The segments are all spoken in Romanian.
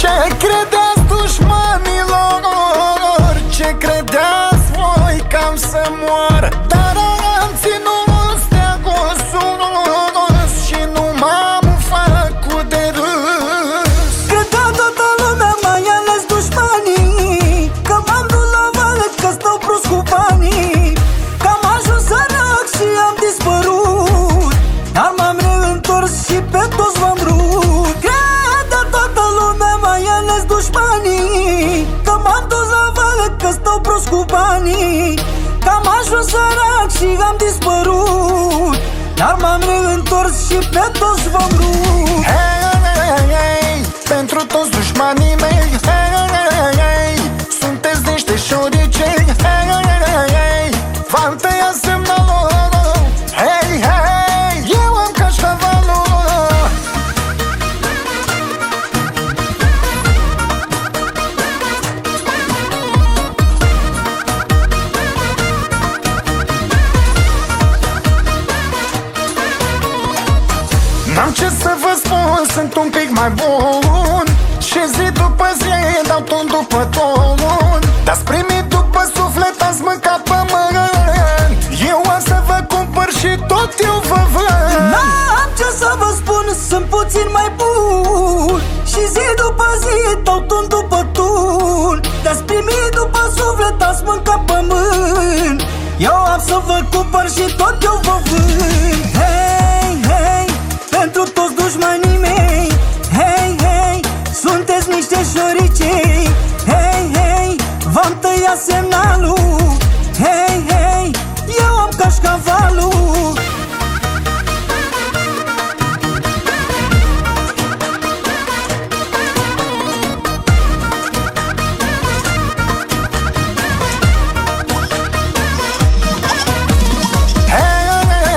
Ce credeați, dușmanilor? Ce credeați voi că am să moară? Dar am ținut steagul sus și nu m-am făcut de râs. Credea toată lumea, mai ales dușmanii, că m-am dus la vale, că stau prost cu banii, că am ajuns sărac și am dispărut, dar m-am reîntors și pe toți v-am vrut. Credea toată lumea, mai ales dușmanii, că m-am dus la vale, că stau prost cu banii, că am ajuns sărac și am dispărut, dar m-am reîntors și pe toți v-am vrut. Hei, pentru toți dușmanii mei, hei, sunteți niște șoricei, hei, v-am tăiat semnalul, hei, eu am cașcavalul. N-am ce să vă spun, sunt un pic mai bun și zi după zi dau ton după ton. Te-ați primit după suflet, ați mâncat pământ, eu am să vă cumpăr și tot eu vă vând. N-am ce să vă spun, sunt puțin mai bun și zi după zi dau ton după ton. Te-ați primit după suflet, ați mâncat pământ, eu am să vă cumpăr și tot eu vă vând. Hei, hei, pentru toți dușmanii mei, hei, hei, sunteți niște șoricei, hei, hei, v-am tăiat semnalul, hei, hei, eu am cașcavalul.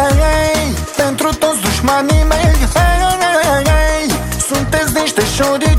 Hei, pentru toți dușmanii mei, hei, sunteți niște șorici.